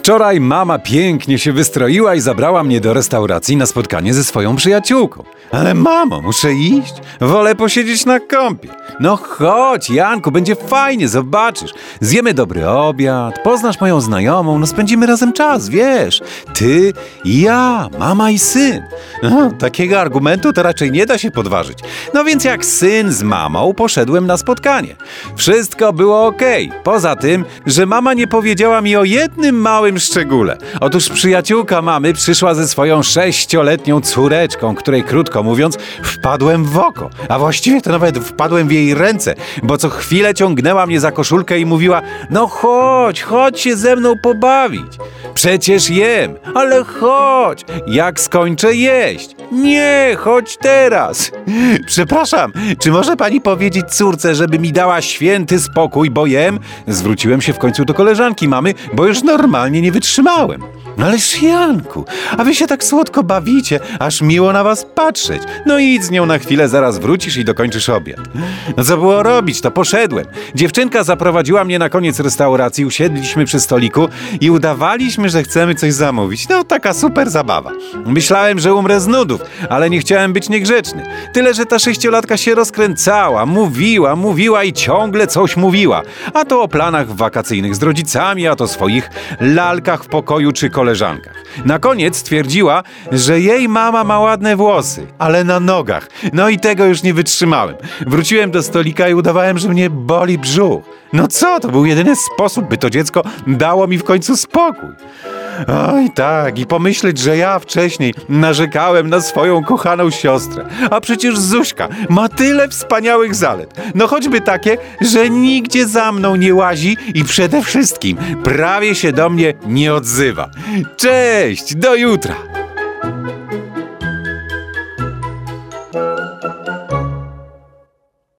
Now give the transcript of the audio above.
Wczoraj mama pięknie się wystroiła i zabrała mnie do restauracji na spotkanie ze swoją przyjaciółką. Ale mamo, muszę iść. Wolę posiedzieć na kąpie. No chodź, Janku, będzie fajnie, zobaczysz. Zjemy dobry obiad, poznasz moją znajomą, no spędzimy razem czas, wiesz. Ty i ja, mama i syn. No, takiego argumentu to raczej nie da się podważyć. No więc jak syn z mamą poszedłem na spotkanie. Wszystko było okej. Poza tym, że mama nie powiedziała mi o jednym małym szczególe. Otóż przyjaciółka mamy przyszła ze swoją 6-letnią córeczką, której krótko mówiąc wpadłem w oko. A właściwie to nawet wpadłem w jej ręce, bo co chwilę ciągnęła mnie za koszulkę i mówiła: no chodź się ze mną pobawić. Przecież jem, ale chodź, jak skończę jeść. Nie, chodź teraz. Przepraszam, czy może pani powiedzieć córce, żeby mi dała święty spokój, bo jem? Zwróciłem się w końcu do koleżanki mamy, bo już normalnie nie wytrzymałem. Ależ Janku, a wy się tak słodko bawicie, aż miło na was patrzeć. No idź z nią na chwilę, zaraz wrócisz i dokończysz obiad. No co było robić, to poszedłem. Dziewczynka zaprowadziła mnie na koniec restauracji, usiedliśmy przy stoliku i udawaliśmy, że chcemy coś zamówić. No taka super zabawa. Myślałem, że umrę z nudów, ale nie chciałem być niegrzeczny. Tyle, że ta 6-latka się rozkręcała, mówiła i ciągle coś mówiła. A to o planach wakacyjnych z rodzicami, a to o swoich lalkach w pokoju czy koleżankach. Na koniec stwierdziła, że jej mama ma ładne włosy, ale na nogach. No i tego już nie wytrzymałem. Wróciłem do stolika i udawałem, że mnie boli brzuch. No co, to był jedyny sposób, by to dziecko dało mi w końcu spokój. Oj tak, i pomyśleć, że ja wcześniej narzekałem na swoją kochaną siostrę. A przecież Zuśka ma tyle wspaniałych zalet. No choćby takie, że nigdzie za mną nie łazi i przede wszystkim prawie się do mnie nie odzywa. Cześć, do jutra!